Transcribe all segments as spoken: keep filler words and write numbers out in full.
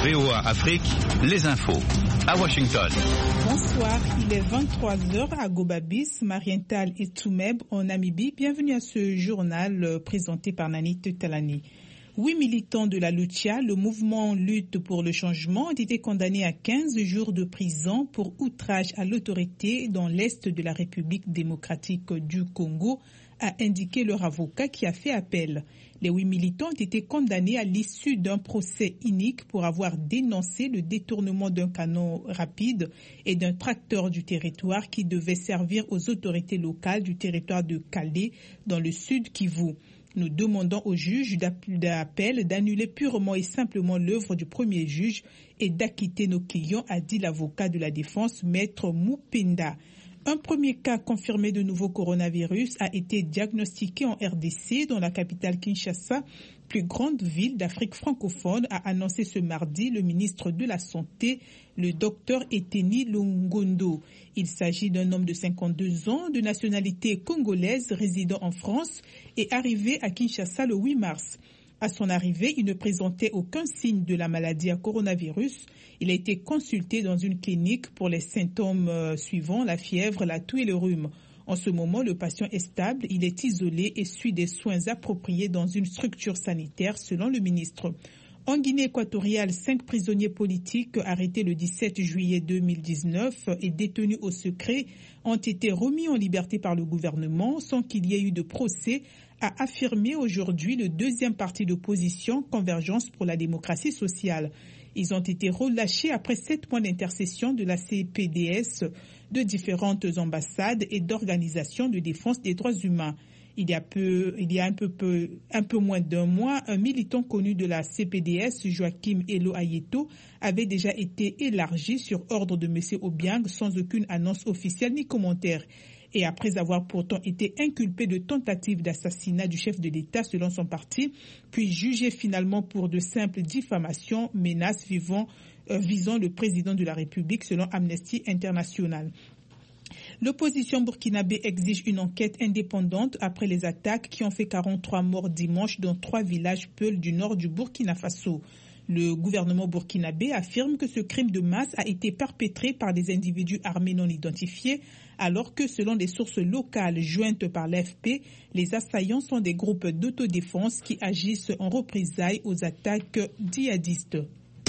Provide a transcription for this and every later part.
V O A Afrique, les infos. À Washington. Bonsoir, il est vingt-trois heures à Gobabis, Marienthal et Tsumeb en Namibie. Bienvenue à ce journal présenté par Nanit Talani. Huit militants de la Lucha, le mouvement Lutte pour le changement, ont été condamnés à quinze jours de prison pour outrage à l'autorité dans l'est de la République démocratique du Congo, a indiqué leur avocat qui a fait appel. Les huit militants ont été condamnés à l'issue d'un procès unique pour avoir dénoncé le détournement d'un canon rapide et d'un tracteur du territoire qui devait servir aux autorités locales du territoire de Calais dans le sud Kivu. Nous demandons au juge d'appel d'annuler purement et simplement l'œuvre du premier juge et d'acquitter nos clients, a dit l'avocat de la défense, Maître Mupenda. Un premier cas confirmé de nouveau coronavirus a été diagnostiqué en R D C dans la capitale Kinshasa, plus grande ville d'Afrique francophone, a annoncé ce mardi le ministre de la Santé, le docteur Eteni Longondo. Il s'agit d'un homme de cinquante-deux ans, de nationalité congolaise, résidant en France et arrivé à Kinshasa le huit mars. À son arrivée, il ne présentait aucun signe de la maladie à coronavirus. Il a été consulté dans une clinique pour les symptômes euh, suivants, la fièvre, la toux et le rhume. En ce moment, le patient est stable, il est isolé et suit des soins appropriés dans une structure sanitaire, selon le ministre. En Guinée équatoriale, cinq prisonniers politiques arrêtés le dix-sept juillet deux mille dix-neuf et détenus au secret ont été remis en liberté par le gouvernement sans qu'il y ait eu de procès, a affirmé aujourd'hui le deuxième parti d'opposition, Convergence pour la démocratie sociale. Ils ont été relâchés après sept mois d'intercession de la C P D S, de différentes ambassades et d'organisations de défense des droits humains. Il y a, peu, il y a un, peu, peu, un peu moins d'un mois, un militant connu de la C P D S, Joachim Elo Ayeto, avait déjà été élargi sur ordre de M. Obiang sans aucune annonce officielle ni commentaire. Et après avoir pourtant été inculpé de tentative d'assassinat du chef de l'État selon son parti, puis jugé finalement pour de simples diffamations, menaces vivant, euh, visant le président de la République selon Amnesty International. L'opposition burkinabé exige une enquête indépendante après les attaques qui ont fait quarante-trois morts dimanche dans trois villages peuls du nord du Burkina Faso. Le gouvernement burkinabé affirme que ce crime de masse a été perpétré par des individus armés non identifiés, alors que selon des sources locales jointes par l'A F P, les assaillants sont des groupes d'autodéfense qui agissent en représailles aux attaques djihadistes.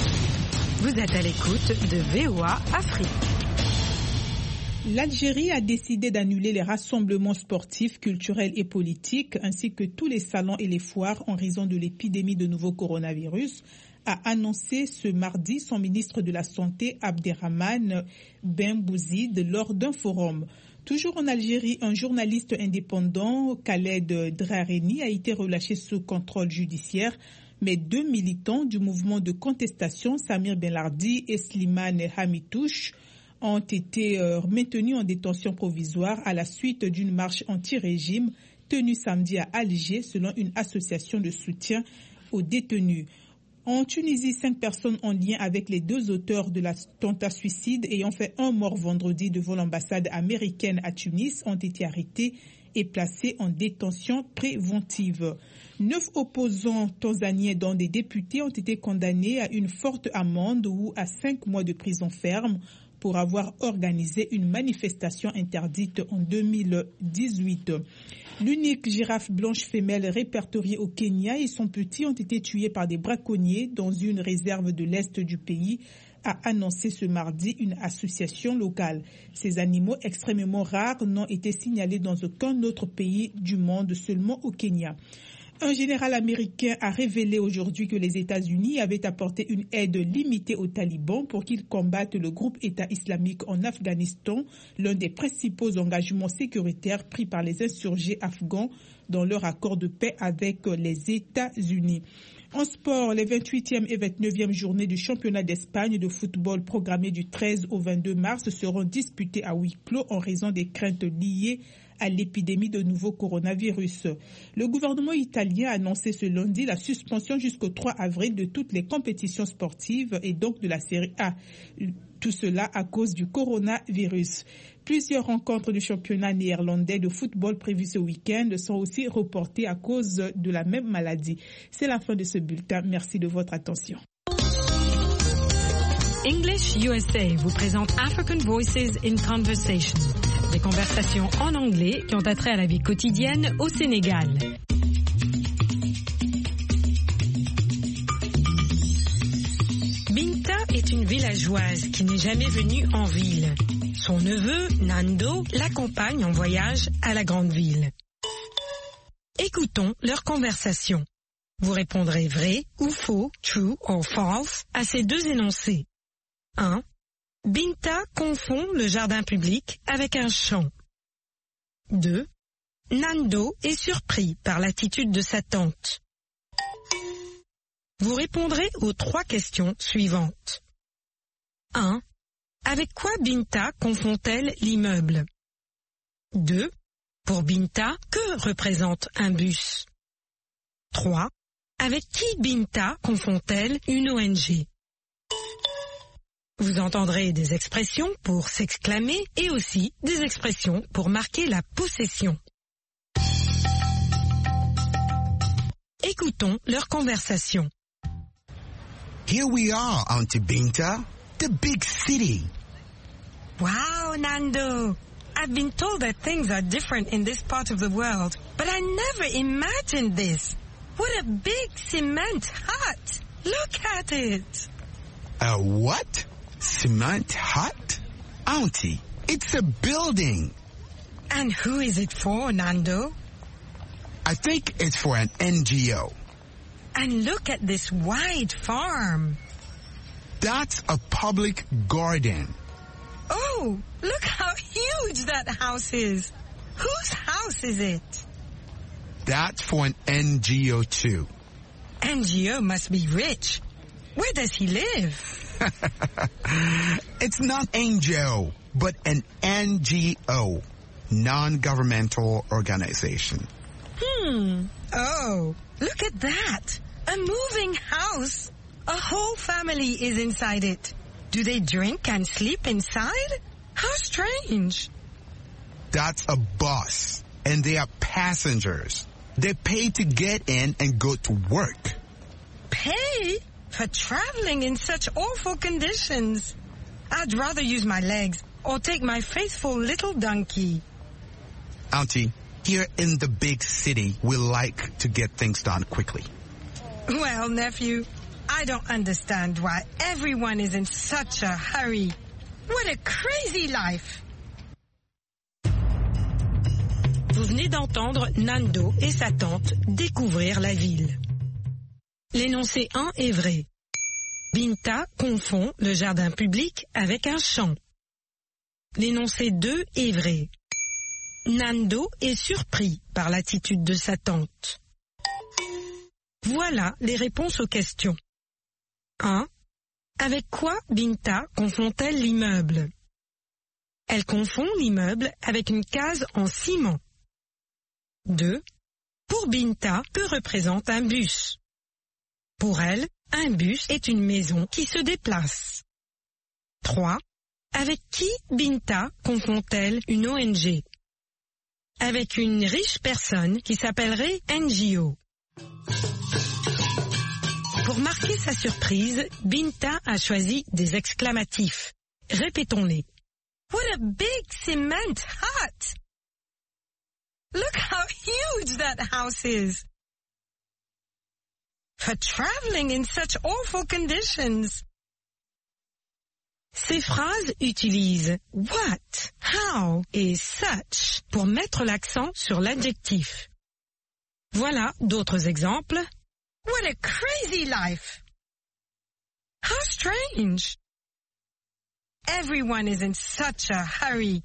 Vous êtes à l'écoute de V O A Afrique. L'Algérie a décidé d'annuler les rassemblements sportifs, culturels et politiques, ainsi que tous les salons et les foires en raison de l'épidémie de nouveau coronavirus, a annoncé ce mardi son ministre de la Santé, Abderrahmane Ben Bouzid, lors d'un forum. Toujours en Algérie, un journaliste indépendant, Khaled Drareni, a été relâché sous contrôle judiciaire, mais deux militants du mouvement de contestation, Samir Benlardi et Slimane Hamitouche, ont été euh, maintenus en détention provisoire à la suite d'une marche anti-régime tenue samedi à Alger selon une association de soutien aux détenus. En Tunisie, cinq personnes en lien avec les deux auteurs de l'attentat suicide ayant fait un mort vendredi devant l'ambassade américaine à Tunis ont été arrêtés et placés en détention préventive. Neuf opposants tanzaniens, dont des députés, ont été condamnés à une forte amende ou à cinq mois de prison ferme pour avoir organisé une manifestation interdite en deux mille dix-huit. L'unique girafe blanche femelle répertoriée au Kenya et son petit ont été tués par des braconniers dans une réserve de l'est du pays, a annoncé ce mardi une association locale. Ces animaux extrêmement rares n'ont été signalés dans aucun autre pays du monde, seulement au Kenya. Un général américain a révélé aujourd'hui que les États-Unis avaient apporté une aide limitée aux talibans pour qu'ils combattent le groupe État islamique en Afghanistan, l'un des principaux engagements sécuritaires pris par les insurgés afghans dans leur accord de paix avec les États-Unis. En sport, les vingt-huitième et vingt-neuvième journées du championnat d'Espagne de football programmées du treize au vingt-deux mars seront disputées à huis clos en raison des craintes liées à l'épidémie de nouveau coronavirus. Le gouvernement italien a annoncé ce lundi la suspension jusqu'au trois avril de toutes les compétitions sportives et donc de la Série A. Tout cela à cause du coronavirus. Plusieurs rencontres du championnat néerlandais de football prévues ce week-end sont aussi reportées à cause de la même maladie. C'est la fin de ce bulletin. Merci de votre attention. English U S A vous présente African Voices in Conversation, des conversations en anglais qui ont attrait à la vie quotidienne au Sénégal. Binta est une villageoise qui n'est jamais venue en ville. Son neveu, Nando, l'accompagne en voyage à la grande ville. Écoutons leur conversation. Vous répondrez vrai ou faux, true or false, à ces deux énoncés. un. Binta confond le jardin public avec un champ. deux. Nando est surpris par l'attitude de sa tante. Vous répondrez aux trois questions suivantes. un. Avec quoi Binta confond-elle l'immeuble? deux. Pour Binta, que représente un bus? trois. Avec qui Binta confond-elle une O N G? Vous entendrez des expressions pour s'exclamer et aussi des expressions pour marquer la possession. Écoutons leur conversation. Here we are, Auntie Binta, the big city. Wow, Nando! I've been told that things are different in this part of the world, but I never imagined this. What a big cement hut! Look at it! A what? Cement hut? Auntie, it's a building. And who is it for, Nando? I think it's for an N G O. And look at this wide farm. That's a public garden. Oh, look how huge that house is. Whose house is it? That's for an N G O too. N G O must be rich. Where does he live? It's not N G O, but an N G O, non-governmental organization. Hmm. Oh, look at that. A moving house. A whole family is inside it. Do they drink and sleep inside? How strange. That's a bus, and they are passengers. They pay to get in and go to work. Pay? For traveling in such awful conditions. I'd rather use my legs or take my faithful little donkey. Auntie, here in the big city, we like to get things done quickly. Well, nephew, I don't understand why everyone is in such a hurry. What a crazy life! Vous venez d'entendre Nando et sa tante découvrir la ville. L'énoncé un est vrai. Binta confond le jardin public avec un champ. L'énoncé deux est vrai. Nando est surpris par l'attitude de sa tante. Voilà les réponses aux questions. un. Avec quoi Binta confond-elle l'immeuble? Elle confond l'immeuble avec une case en ciment. deux. Pour Binta, que représente un bus? Pour elle, un bus est une maison qui se déplace. trois. Avec qui Binta confond-elle une O N G? Avec une riche personne qui s'appellerait N G O. Pour marquer sa surprise, Binta a choisi des exclamatifs. Répétons-les. What a big cement hut! Look how huge that house is. For traveling in such awful conditions. Ces phrases utilisent what, how et such pour mettre l'accent sur l'adjectif. Voilà d'autres exemples. What a crazy life! How strange! Everyone is in such a hurry.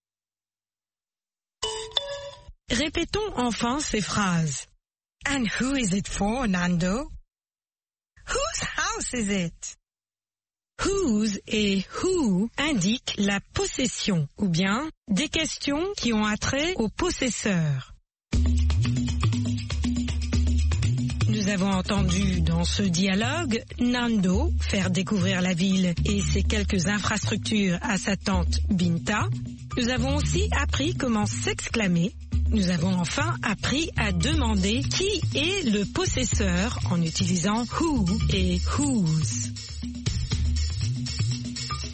Répétons enfin ces phrases. And who is it for, Nando? Whose house is it? Whose et who indiquent la possession ou bien des questions qui ont attrait au possesseur. Nous avons entendu dans ce dialogue Nando faire découvrir la ville et ses quelques infrastructures à sa tante Binta. Nous avons aussi appris comment s'exclamer. Nous avons enfin appris à demander qui est le possesseur en utilisant who et whose.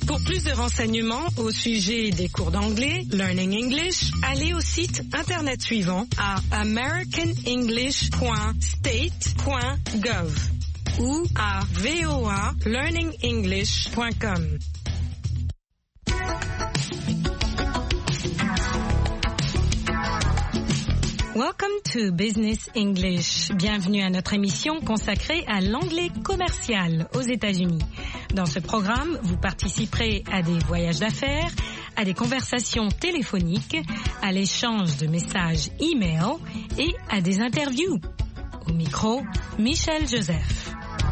Pour plus de renseignements au sujet des cours d'anglais, Learning English, allez au site internet suivant à american english point state point gov ou à v o a learning english point com. Welcome to Business English. Bienvenue à notre émission consacrée à l'anglais commercial aux États-Unis. Dans ce programme, vous participerez à des voyages d'affaires, à des conversations téléphoniques, à l'échange de messages e-mail et à des interviews. Au micro, Michel Joseph.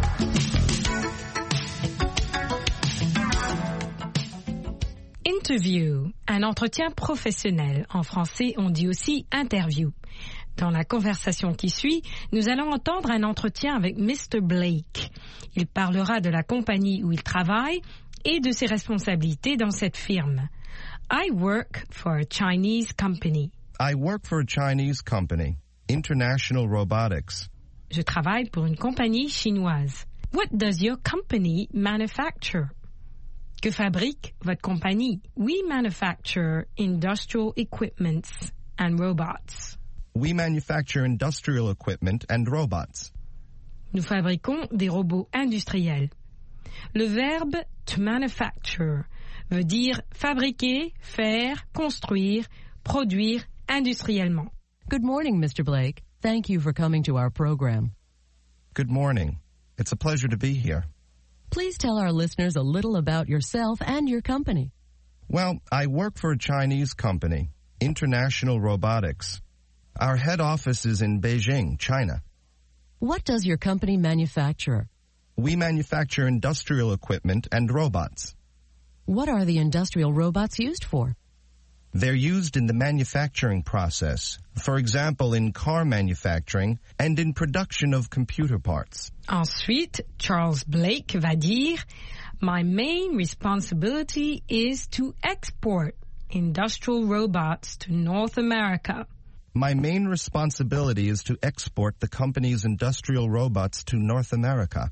Interview, un entretien professionnel. En français, on dit aussi interview. Dans la conversation qui suit, nous allons entendre un entretien avec mister Blake. Il parlera de la compagnie où il travaille et de ses responsabilités dans cette firme. I work for a Chinese company. I work for a Chinese company, International Robotics. Je travaille pour une compagnie chinoise. What does your company manufacture? Que fabrique votre compagnie? We manufacture industrial equipments and robots. We manufacture industrial equipment and robots. Nous fabriquons des robots industriels. Le verbe to manufacture veut dire fabriquer, faire, construire, produire industriellement. Good morning, mister Blake. Thank you for coming to our program. Good morning. It's a pleasure to be here. Please tell our listeners a little about yourself and your company. Well, I work for a Chinese company, International Robotics. Our head office is in Beijing, China. What does your company manufacture? We manufacture industrial equipment and robots. What are the industrial robots used for? They're used in the manufacturing process, for example, in car manufacturing and in production of computer parts. Ensuite, Charles Blake va dire, My main responsibility is to export industrial robots to North America. My main responsibility is to export the company's industrial robots to North America.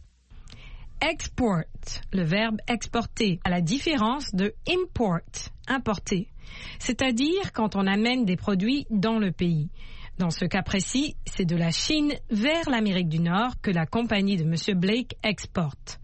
Export, le verbe exporter, à la différence de import, importer. C'est-à-dire quand on amène des produits dans le pays. Dans ce cas précis, c'est de la Chine vers l'Amérique du Nord que la compagnie de monsieur Blake exporte.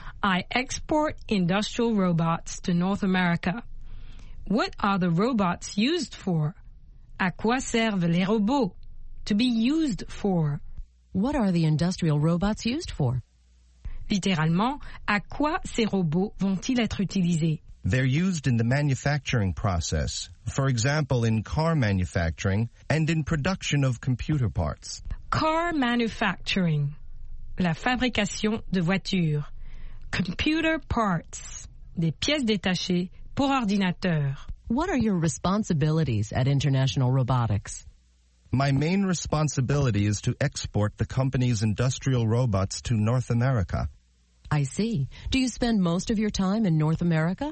I export industrial robots to North America. What are the robots used for? À quoi servent les robots? To be used for. What are the industrial robots used for? Littéralement, à quoi ces robots vont-ils être utilisés? They're used in the manufacturing process, for example, in car manufacturing and in production of computer parts. Car manufacturing, la fabrication de voitures. Computer parts, des pièces détachées pour ordinateur. What are your responsibilities at International Robotics? My main responsibility is to export the company's industrial robots to North America. I see. Do you spend most of your time in North America?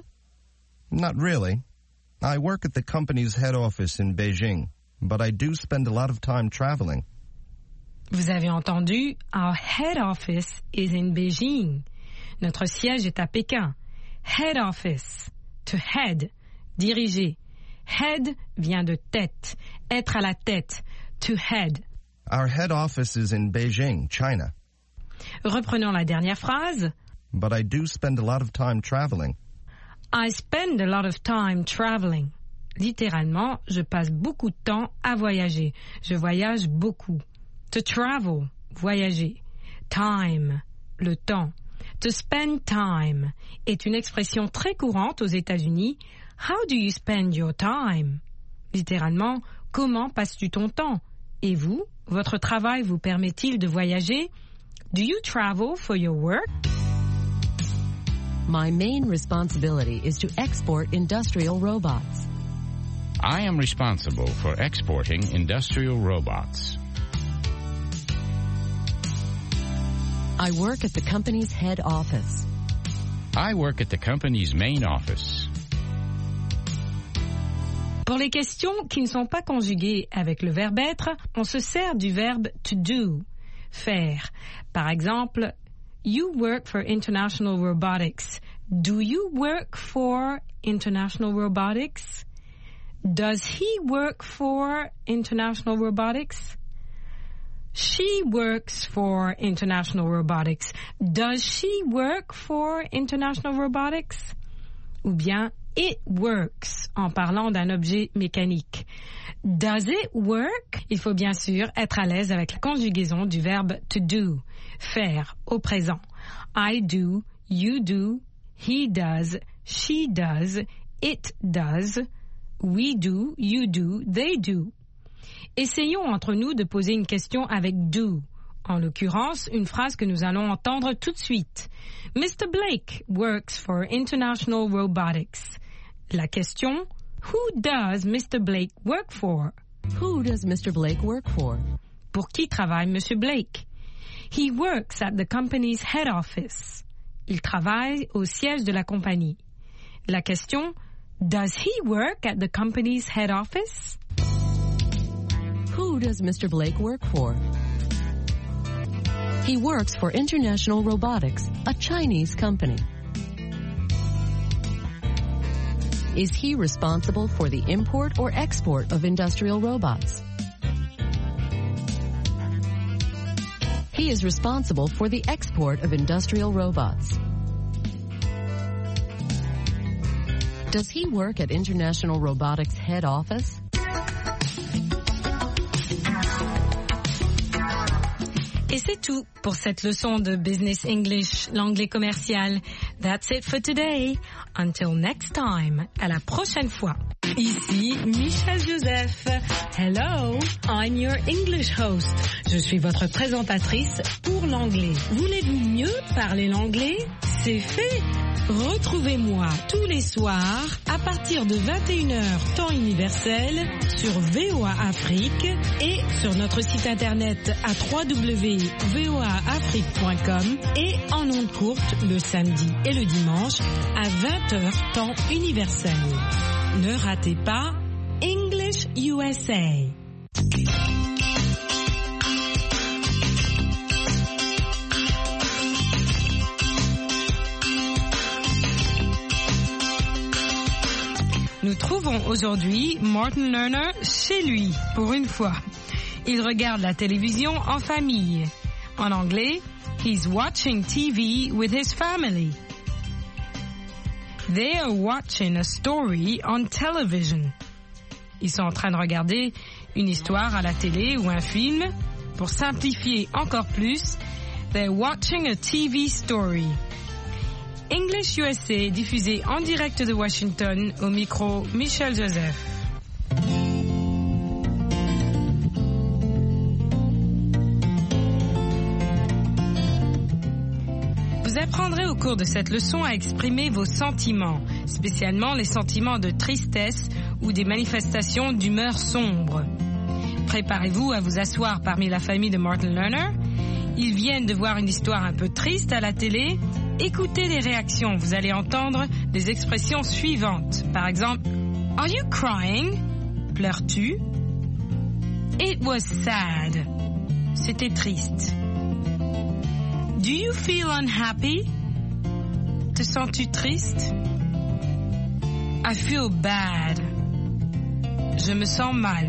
Not really. I work at the company's head office in Beijing, but I do spend a lot of time traveling. Vous avez entendu, our head office is in Beijing. Notre siège est à Pékin. Head office, to head, diriger. Head vient de tête, être à la tête, to head. Our head office is in Beijing, China. Reprenons la dernière phrase. But I do spend a lot of time traveling. I spend a lot of time traveling. Littéralement, je passe beaucoup de temps à voyager. Je voyage beaucoup. To travel, voyager. Time, le temps. To spend time est une expression très courante aux États-Unis. How do you spend your time? Littéralement, comment passes-tu ton temps? Et vous, votre travail vous permet-il de voyager? Do you travel for your work? My main responsibility is to export industrial robots. I am responsible for exporting industrial robots. I work at the company's head office. I work at the company's main office. Pour les questions qui ne sont pas conjuguées avec le verbe être, on se sert du verbe to do, faire. Par exemple, you work for International Robotics. Do you work for International Robotics? Does he work for International Robotics? She works for International Robotics. Does she work for International Robotics? Ou bien it works en parlant d'un objet mécanique. Does it work? Il faut bien sûr être à l'aise avec la conjugaison du verbe to do, faire au présent. I do, you do, he does, she does, it does, we do, you do, they do. Essayons entre nous de poser une question avec do. En l'occurrence, une phrase que nous allons entendre tout de suite. Mister Blake works for International Robotics. La question, who does Mister Blake work for? Who does Mister Blake work for? Pour qui travaille Monsieur Blake? He works at the company's head office. Il travaille au siège de la compagnie. La question, does he work at the company's head office? Who does Mister Blake work for? He works for International Robotics, a Chinese company. Is he responsible for the import or export of industrial robots? He is responsible for the export of industrial robots. Does he work at International Robotics head office? Et c'est tout pour cette leçon de Business English, l'anglais commercial. That's it for today. Until next time. À la prochaine fois. Ici Michel Joseph. Hello, I'm your English host. Je suis votre présentatrice pour l'anglais. Voulez-vous mieux parler l'anglais? C'est fait. Retrouvez-moi tous les soirs à partir de vingt et une heures temps universel sur V O A Afrique et sur notre site internet à w w w point v o a afrique point com et en ondes courtes le samedi et le dimanche à vingt heures temps universel. Ne ratez pas English U S A. Nous trouvons aujourd'hui Martin Lerner chez lui, pour une fois. Il regarde la télévision en famille. En anglais, he's watching T V with his family. They are watching a story on television. Ils sont en train de regarder une histoire à la télé ou un film. Pour simplifier encore plus, they're watching a T V story. English U S A, diffusé en direct de Washington, au micro Michel Joseph. Vous apprendrez au cours de cette leçon à exprimer vos sentiments, spécialement les sentiments de tristesse ou des manifestations d'humeur sombre. Préparez-vous à vous asseoir parmi la famille de Martin Lerner. Ils viennent de voir une histoire un peu triste à la télé. Écoutez les réactions, vous allez entendre des expressions suivantes. Par exemple, Are you crying? Pleures-tu? It was sad. C'était triste. Do you feel unhappy? Te sens-tu triste? I feel bad. Je me sens mal.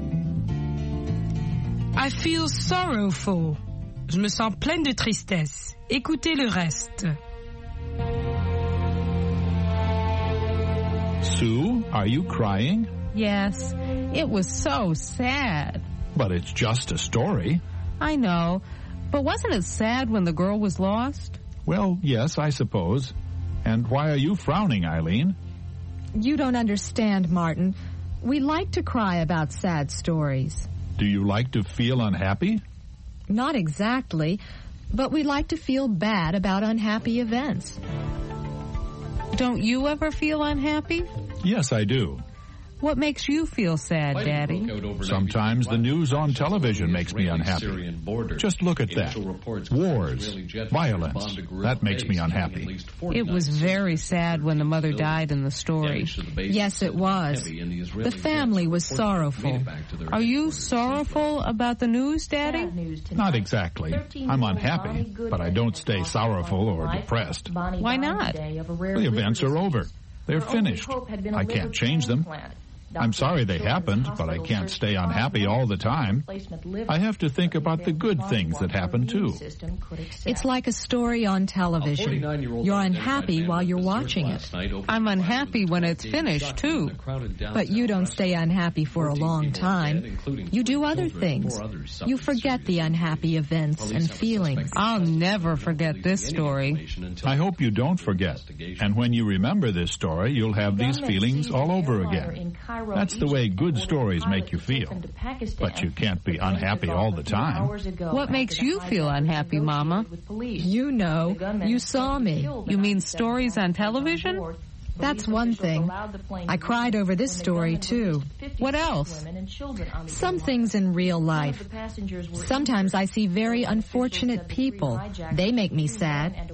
I feel sorrowful. Je me sens pleine de tristesse. Écoutez le reste. Sue, are you crying? Yes, it was so sad. But it's just a story. I know, but wasn't it sad when the girl was lost? Well, yes, I suppose. And why are you frowning, Eileen? You don't understand, Martin. We like to cry about sad stories. Do you like to feel unhappy? Not exactly, but we like to feel bad about unhappy events. Don't you ever feel unhappy? Yes, I do. What makes you feel sad, Daddy? Sometimes the news on television makes me unhappy. Just look at that. Wars, violence. That makes me unhappy. It was very sad when the mother died in the story. Yes, it was. The family was sorrowful. Are you sorrowful about the news, Daddy? Not exactly. I'm unhappy, but I don't stay sorrowful or depressed. Why not? The events are over. They're finished. I can't change them. I'm sorry they happened, but I can't stay unhappy all the time. I have to think about the good things that happen too. It's like a story on television. You're unhappy while you're watching it. I'm unhappy when it's finished, too. But you don't stay unhappy for a long time. You do other things. You forget the unhappy events and feelings. I'll never forget this story. I hope you don't forget. And when you remember this story, you'll have these feelings all over again. That's the way good stories make you feel. But you can't be unhappy all the time. What makes you feel unhappy, Mama? You know. You saw me. You mean stories on television? That's one thing. I cried over this story, too. What else? Some things in real life. Sometimes I see very unfortunate people. They make me sad.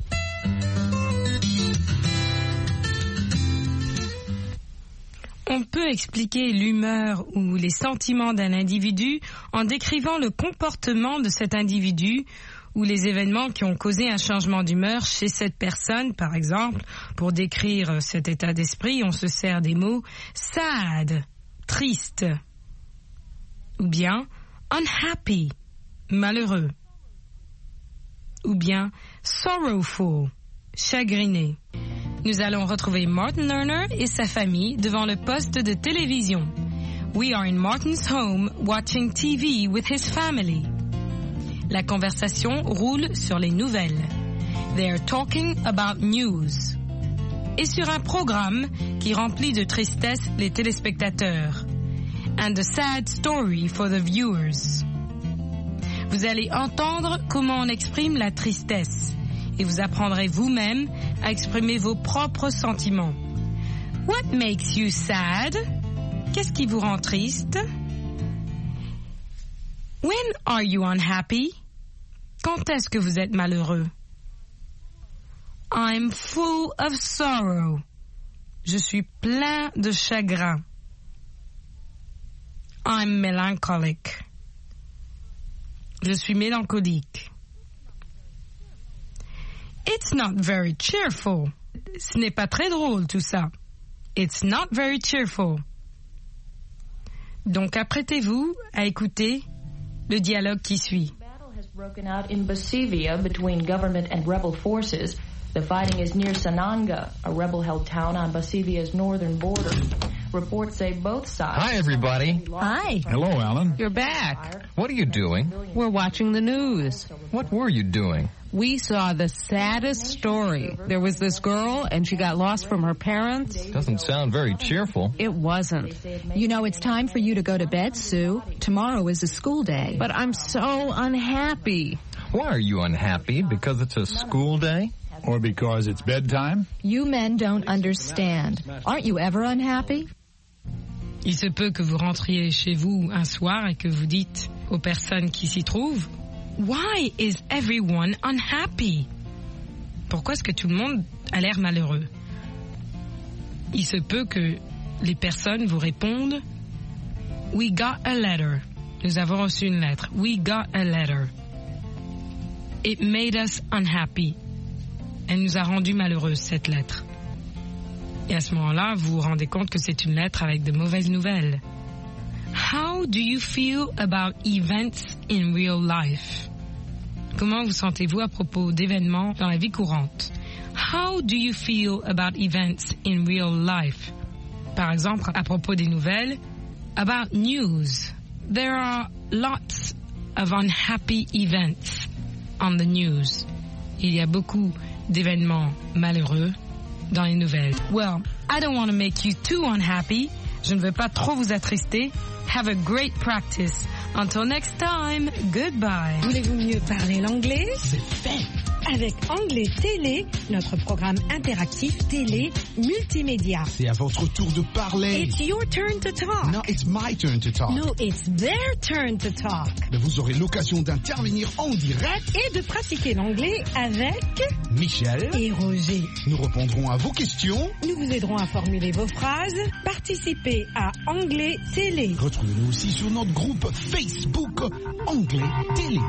On peut expliquer l'humeur ou les sentiments d'un individu en décrivant le comportement de cet individu ou les événements qui ont causé un changement d'humeur chez cette personne. Par exemple, pour décrire cet état d'esprit, on se sert des mots sad, triste, ou bien unhappy, malheureux, ou bien sorrowful, chagriné. Nous allons retrouver Martin Lerner et sa famille devant le poste de télévision. We are in Martin's home watching T V with his family. La conversation roule sur les nouvelles. They are talking about news. Et sur un programme qui remplit de tristesse les téléspectateurs. And a sad story for the viewers. Vous allez entendre comment on exprime la tristesse. Et vous apprendrez vous-même à exprimer vos propres sentiments. What makes you sad? Qu'est-ce qui vous rend triste? When are you unhappy? Quand est-ce que vous êtes malheureux? I'm full of sorrow. Je suis plein de chagrin. I'm melancholic. Je suis mélancolique. It's not very cheerful. Ce n'est pas très drôle tout ça. It's not very cheerful. Donc apprêtez-vous à écouter le dialogue qui suit. The battle has broken out in Basivia between government and rebel forces. The fighting is near Sananga, a rebel-held town on Basivia's northern border. Reports say both sides... Hi, everybody. Hi. Hello, Alan. You're back. What are you doing? We're watching the news. What were you doing? We saw the saddest story. There was this girl, and she got lost from her parents. Doesn't sound very cheerful. It wasn't. You know, it's time for you to go to bed, Sue. Tomorrow is a school day. But I'm so unhappy. Why are you unhappy? Because it's a school day? Or because it's bedtime? You men don't understand. Aren't you ever unhappy? Il se peut que vous rentriez chez vous un soir et que vous dites aux personnes qui s'y trouvent, Why is everyone unhappy? Pourquoi est-ce que tout le monde a l'air malheureux? Il se peut que les personnes vous répondent, We got a letter. Nous avons reçu une lettre. We got a letter. It made us unhappy. Elle nous a rendu malheureux, cette lettre. Et à ce moment-là, vous vous rendez compte que c'est une lettre avec de mauvaises nouvelles. How do you feel about events in real life? Comment vous sentez-vous à propos d'événements dans la vie courante? How do you feel about events in real life? Par exemple, à propos des nouvelles, about news. There are lots of unhappy events on the news. Il y a beaucoup d'événements malheureux dans les nouvelles. Well, I don't want to make you too unhappy. Je ne veux pas trop vous attrister. Have a great practice. Until next time, goodbye. Voulez-vous mieux parler l'anglais? C'est fait. avec Anglais Télé, notre programme interactif télé multimédia. C'est à votre tour de parler. It's your turn to talk. No, it's my turn to talk. No, it's their turn to talk. Mais vous aurez l'occasion d'intervenir en direct et de pratiquer l'anglais avec Michel et Roger. Nous répondrons à vos questions. Nous vous aiderons à formuler vos phrases. Participez à Anglais Télé. Retrouvez-nous aussi sur notre groupe Facebook Anglais Télé.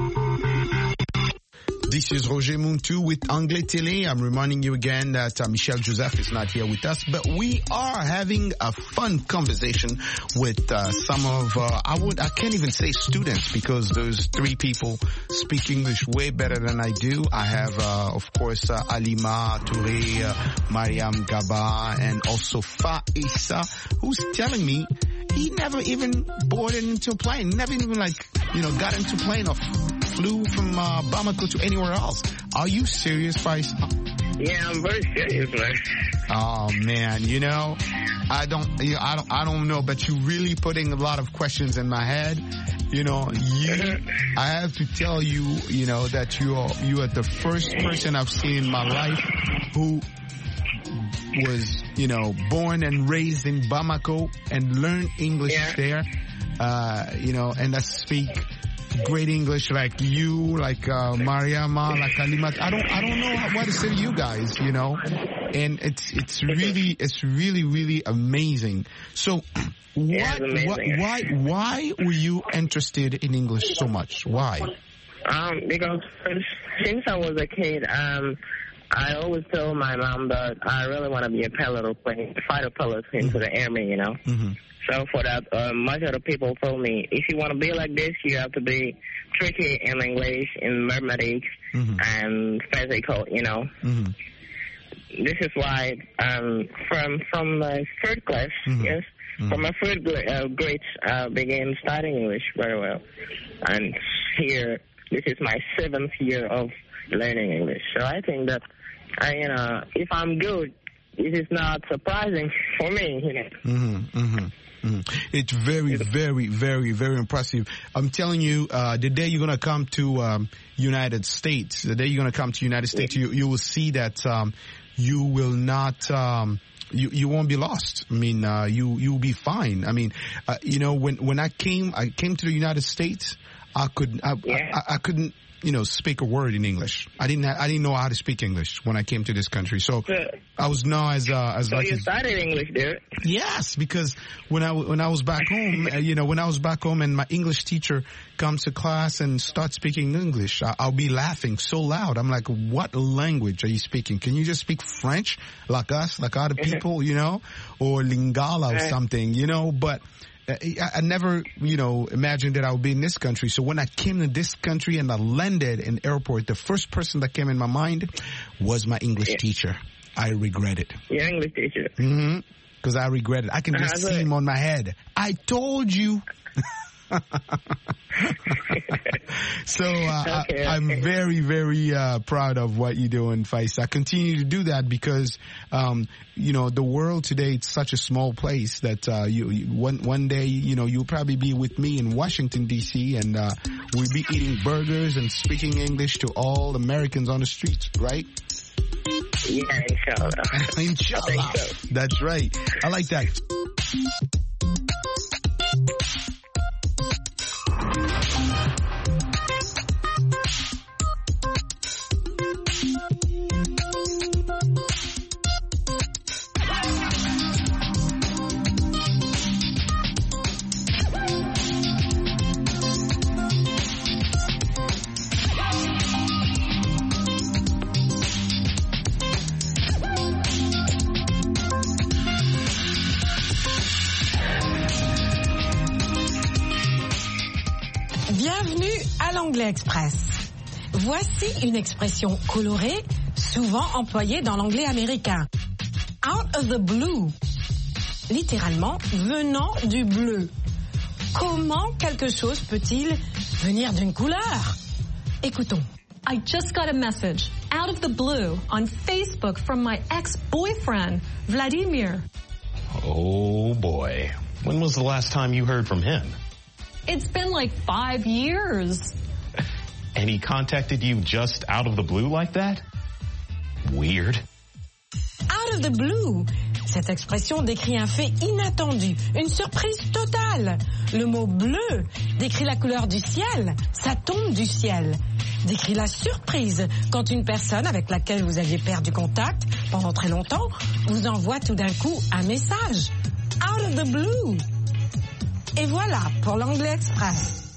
This is Roger Muntu with Anglais Télé. I'm reminding you again that uh, Michel Joseph is not here with us, but we are having a fun conversation with uh, some of, uh, I would, I can't even say students because those three people speak English way better than I do. I have, uh, of course, uh, Alima Touré, uh, Mariam Gaba, and also Faisa, who's telling me he never even boarded into a plane, never even like, you know, got into a plane or flew from uh, Bamako to anywhere else. Are you serious, Faisa? Yeah, I'm very serious, man. Oh man, you know, I don't, you know, I don't, I don't know, but you're really putting a lot of questions in my head. You know, you, I have to tell you, you know, that you are, you are the first person I've seen in my life who was, you know, born and raised in Bamako and learned English yeah. there, uh, you know, and I speak great English like you, like uh, Mariama, like Alimat. I don't, I don't know what to say to you guys, you know, and it's, it's really, it's really, really amazing. So, what, what, why, why were you interested in English so much? Why? Um, because since I was a kid, um, I always told my mom that I really want to be a pilot or plane, fighter pilot into mm-hmm. the army, you know. Mm-hmm. So for that, uh, much of the people told me, if you want to be like this, you have to be tricky in English, in mathematics, mm-hmm. and physical, you know. Mm-hmm. This is why um, from from my third class, mm-hmm. yes, mm-hmm. from my third uh, grade, I uh, began studying English very well. And here, this is my seventh year of learning English. So I think that, I, you know, if I'm good, it is not surprising for me, you know. Mm-hmm, mm-hmm. Mm. It's very, very, very, very impressive. I'm telling you, uh, the day you're going to come to um, United States, the day you're going to come to United States, you, you will see that um, you will not, um, you, you won't be lost. I mean, uh, you, you'll be fine. I mean, uh, you know, when, when I came, I came to the United States, I could, I, yeah. I, I couldn't, you know, speak a word in English. I didn't, I didn't know how to speak English when I came to this country. So Good. I was now as, uh, as so like. you studied English, dude? Yes, because when I, when I was back home, uh, you know, when I was back home and my English teacher comes to class and starts speaking English, I, I'll be laughing so loud. I'm like, what language are you speaking? Can you just speak French like us, like other people, you know, or Lingala or something, you know, but I, I never, you know, imagined that I would be in this country. So when I came to this country and I landed in the airport, the first person that came in my mind was my English yeah. teacher. I regret it. Your English teacher? Mm-hmm. Because I regret it. I can just uh, see him on my head. I told you. So uh, okay, I, I'm okay. very, very uh, proud of what you're doing, Faisa. I continue to do that because, um, you know, the world today, it's such a small place that uh, you, you one one day, you know, you'll probably be with me in Washington, D C, and uh, we'll be eating burgers and speaking English to all Americans on the streets, right? Yeah, inshallah. Inshallah. I think so. That's right. I like that. Bienvenue à l'Anglais Express. Voici une expression colorée, souvent employée dans l'anglais américain. Out of the blue. Littéralement, venant du bleu. Comment quelque chose peut-il venir d'une couleur? Écoutons. I just got a message out of the blue on Facebook from my ex-boyfriend, Vladimir. Oh boy. When was the last time you heard from him? It's been like five years. And he contacted you just out of the blue like that? Weird. Out of the blue. Cette expression décrit un fait inattendu, une surprise totale. Le mot bleu décrit la couleur du ciel, ça tombe du ciel. Décrit la surprise quand une personne avec laquelle vous aviez perdu contact pendant très longtemps vous envoie tout d'un coup un message. Out of the blue. Et voilà pour l'Anglais Express.